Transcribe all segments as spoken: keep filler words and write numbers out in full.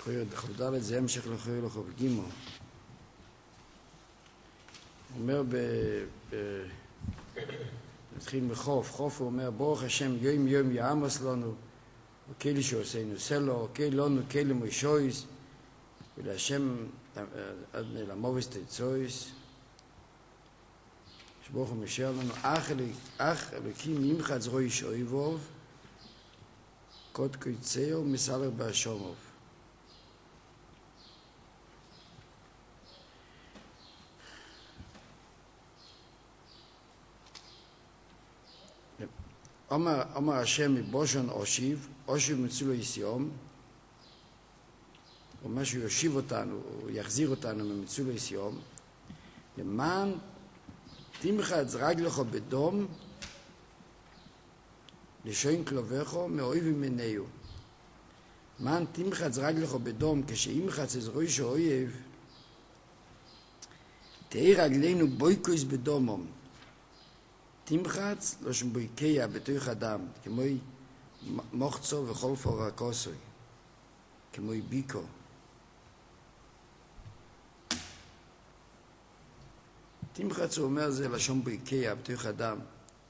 חויר ד' זה המשך לחויר לחוב גימו. הוא אומר ב... נתחיל מחוף, חוף הוא אומר ברוך השם יום יום יעמוס לנו וכלי שעושינו סלו, וכלי לנו כלי מוישויס ולהשם עד למובס תצויס שברוך הוא משאר לנו אך אלוקים ימחץ רוי שאויבוב קוד קויצאו מסלר באשומוב. אומר, אומר השם מבושן אושיב, אושיב מצילו יסיום, הוא אומר שהוא יושיב אותנו, הוא יחזיר אותנו ממצילו יסיום, למען תמחץ רגלך בדום, לשון כלובךו מאויב ממניהו. למען תמחץ רגלך בדום, כשימחץ את ראש האויב, תהי רגלינו בויקויס בדומום. תמחץ לא שמבויקיה בתוך אדם, כמו מוחצו וכל פורקוסוי, כמו ביקו. תמחץ הוא אומר זה לשון בויקיה בתוך אדם.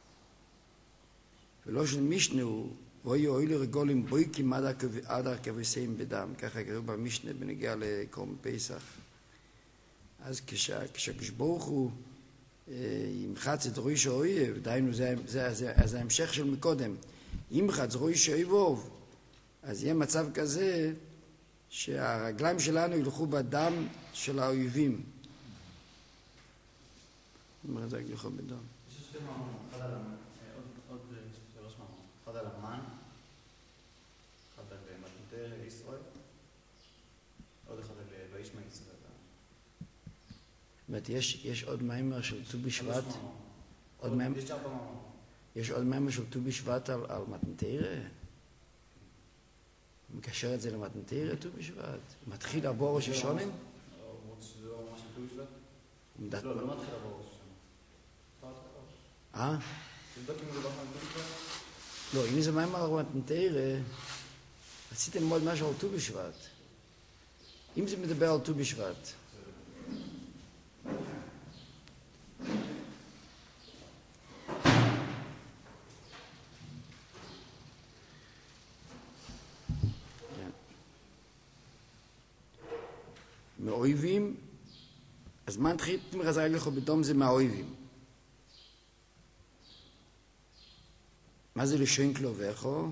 ולא של משנה הוא, ואוי אוי לרגולים בויקים עד הכבשים בדם, ככה קראו במשנה בנגיע לקורם פסח. אז כשהקשבורך הוא ימחץ את ראש האויב, דהיינו זה, זה, זה, זה ההמשך של מקודם, ימחץ ראש האויבוב, אז יהיה מצב כזה שהרגליים שלנו ילכו בדם של האויבים. אומר את זה ילכו בדם. יש שתי מאמרים, אחד על עוד שלוש מאמרים, אחד על המן, אחד על מתנתר ישראל, עוד אחד על וישמע ישראל. זאת אומרת, יש, יש עוד מיימר של ט"ו בשבט, עוד מיימר, יש ארבע מאמרים. יש עוד מיימר של ט"ו בשבט על, על מתנתר? מקשר את זה למתנתר, ט"ו בשבט? מתחיל עבור ראש השונים? למרות שזה לא ממש של ט"ו בשבט? לא, לא מתחיל עבור ראש השונים. אה? תבדוק אם זה לא על ט"ו בשבט? לא, אם זה מיימר על מתנתר, רציתם ללמוד משהו על ט"ו בשבט. אם זה מדבר על ט"ו בשבט, מאויבים, אז מה נתחיל תמחץ רגלך בדום זה מהאויבים. מה זה לשון כלובךו?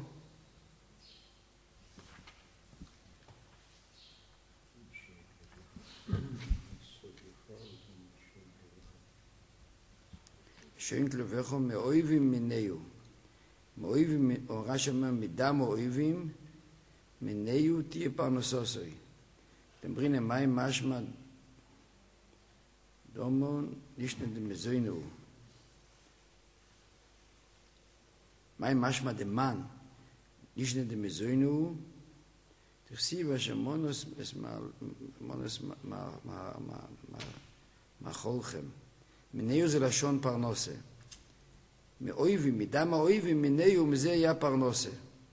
לשון כלובךו מאויבים מניהו. מאויבים, או רש"י אומר, מדם אויבים, מניהו תהיה פרנסוסוי. אתם אומרים, מה משמע דומון לישנה דמזוינו? מה משמע דמן לישנה דמזוינו? תכסיב אשר מונוס מאכולכם. מניהו זה לשון פרנסה. מאויבים, מדם האויבים, מניהו, מזה היה פרנסה.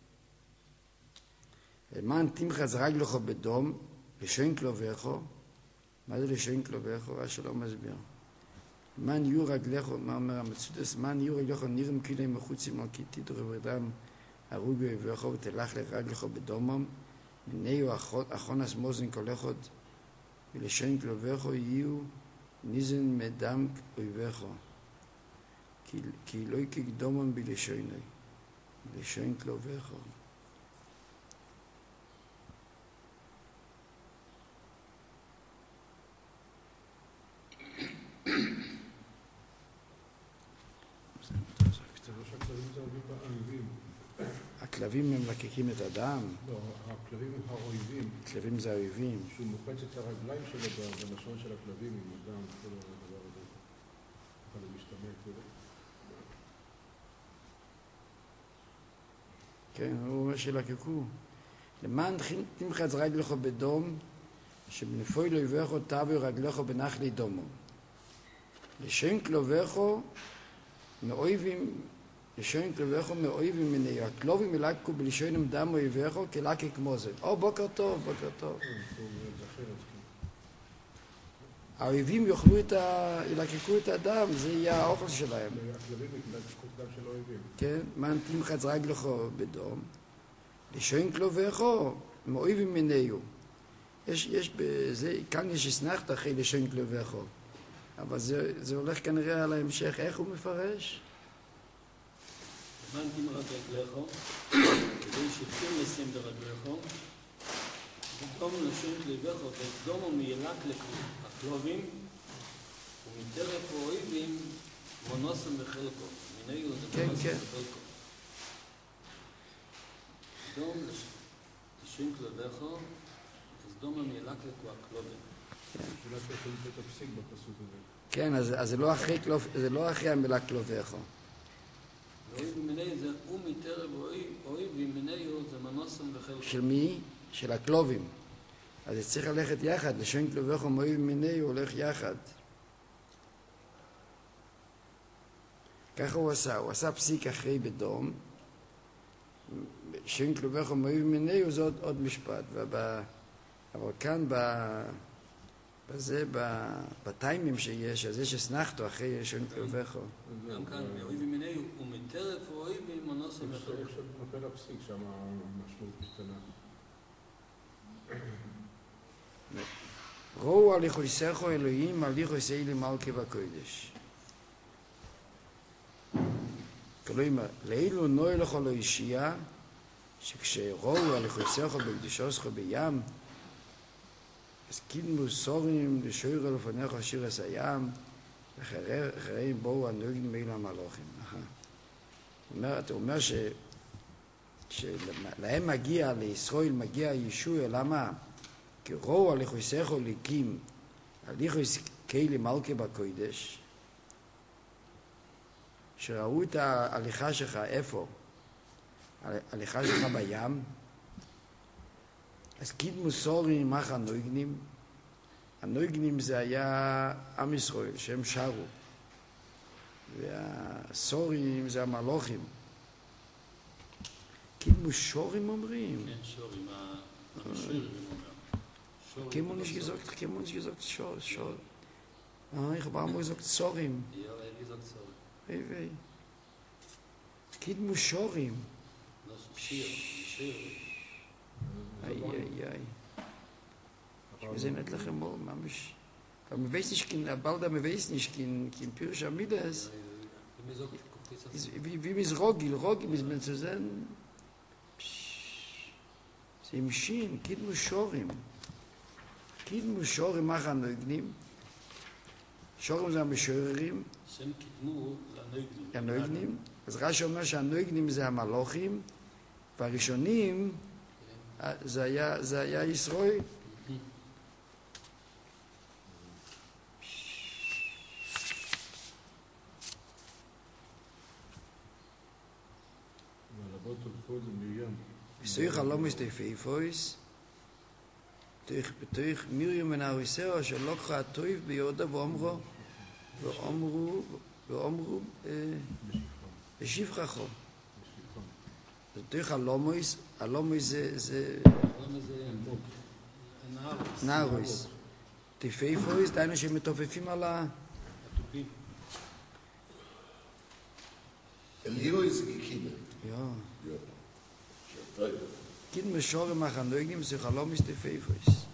למען תמחץ רגלך בדום, לשון כלובךו, מה זה לשון כלובךו? רש"י לא מסביר. מן יהיו רגליך, מה אומר המצודס? מן יהיו רגליך נראים כאילו מחוצים על כי תדרב ודם הרוגו אויביך ותלך לרגליך בדומם, מניהו אחונס מוזן כל אחד, ולשון כלובךו יהיו ניזן מדם אויביך, כי לא יקדומם בלשוני, לשון כלובךו. הכלבים הם לקקים את הדם. לא, הכלבים הם האויבים. הכלבים זה האויבים. שהוא מוחץ את הרגליים שלו בלשון של הכלבים עם הדם, כל הדבר הזה. אבל הוא משתמש. כן, הוא אומר שלקקו. למען תמחץ רגלך בדום, שבנפוי לא יבואך תביאו רגלך בנחלי דומו. לשון כלובךו מאויבים לשון כלבכו מאויבים מיני, הכלובים ילקקו בלשונם דם אויבכו כלקי כמו זה. או, בוקר טוב, בוקר טוב. האויבים יאכלו את ה... ילקקו את הדם, זה יהיה האוכל שלהם. הכלבים ילקקו דם של האויבים. כן, מן תמחץ רגלכו בדום, לשון כלבכו מאויבים מיניו. יש, יש בזה, כאן יש אסנחת אחרי לשון כלבכו. אבל זה, זה הולך כנראה על ההמשך. איך הוא מפרש? מן תמחץ רגלכו, כדי שפים לשים ברגלכו, ודום לשון כלבכו, ודום ומילק לכלובים, ומטרף האויבים מונוסם בחלקו. מיניו זה כן, מונוסם כן. בחלקו. דום לשון כלבכו, אז דום המילק לכלובים. אולי צריך למצוא את הפסיק בפסוק הזה. כן, אז, אז זה לא אחרי, כלוב, זה לא אחרי המילה כלובכו. ואויב מיניו זה ומטרף האויבים, מיניו זה מונוסם בחלקו. של מי? של הכלובים. אז זה צריך ללכת יחד, לשון כלובכו מאויב מיני הוא הולך יחד. ככה הוא עשה, הוא עשה פסיק אחרי בדום, לשון כלובכו מאויב מיני זה עוד, עוד משפט, ובא, אבל כאן ב, בזה, ב, בטיימים שיש, אז יש אסנחתו אחרי לשון כלובכו. גם כאן, מאויבים מיניו ומטרף האויבים מונוסם איך בחלקו. שנופל הפסיק שם המשמעות קטנה. ראו על יחויסךו אלוהים על יחויסי למלכי בקודש. כלומר, לאילו נוי לכו לא אישייה, שכשראו על יחויסךו בקדושוסכו בים, אז קידמו סורים לשוירו לפניך שיר עש הים, ואחריהם בואו הנוגעים אילו המלוכים. אתה אומר ש... שלהם מגיע, לישראל מגיע ישוע, למה? כי ראו על יחויסךו ליקים, על יחויסי למלכי בקודש, שראו את ההליכה שלך, איפה? ההליכה שלך בים, אז קידמו סורים מח הנויגנים, הנויגנים זה היה עם ישראל, שהם שרו, והסורים זה המלוכים. קידמו שורים אומרים? כן, שורים, המשוררים אומר. כמו nicht gesagt, כמו nicht gesagt, שור, שור. אה, ich habe einmal gesagt, סורים. Ja, er gesagt Sorim. Hey, wei. קידמו שורים. Das ist Schir, Schir. איי, איי, איי. Ich weiß nicht, לכם mal, ממש. Aber man weiß nicht, kein, bald man weiß nicht, kein, kein Pirscha Midas. Wie mir sagt, guckt jetzt auf Ist- Wie, wie mis Rogil, Rogil, mis man zu sein. זה עם שין, קידמו שורים. קידמו שורים, מה הנוגנים? שורים זה המשוררים, Shem Kidmu לנויגנים. הנוגנים. אז רש"י אומר שהנוגנים זה המלוכים, והראשונים זה היה, זה היה ישראל. והלבות הולכו זה מרים. וסויך הלום הסתיפיפויס, בתוך מרים ונאריסאו, שלוקחה הטויב ביהודה ואומרו, ואומרו, ואומרו, בשפחכו. בתוך הלומויס, הלומויס זה, זה למה זה נהרוס? נארויס. תיפיפויס, דיינו שמתופפים על ה... התופים. Elio ist gekommen. Ja. Ja. Toll. Kind משורם מחנוגים זה חלום מסתפיפויס.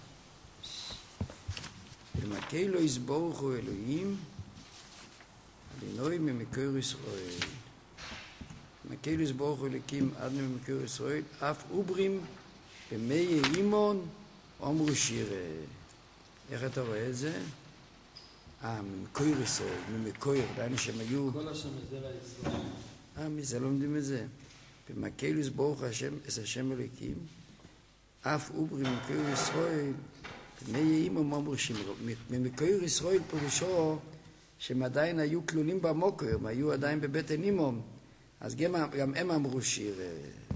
ומכה לא יסבורך הוא אלוהים, אלינוי ממקור ישראל. מכה לא יסבורך הוא אלוהים עד ממקור ישראל, אף אוברים במי אימון אומרו שירה. איך אתה רואה את זה? אה, ממקור ישראל, ממקור, דיינו שהם היו... כל השם מזרע ישראל. אה, מזה לומדים את זה. במקלוס ברוך השם, את השם אלוקים, אף אוברי ממקור ישראל, בני אימו ממרו שמרו. ממקור ישראל פירושו שהם עדיין היו כלולים במוקר, הם היו עדיין בבטן אימום, אז גם, גם הם אמרו שיר.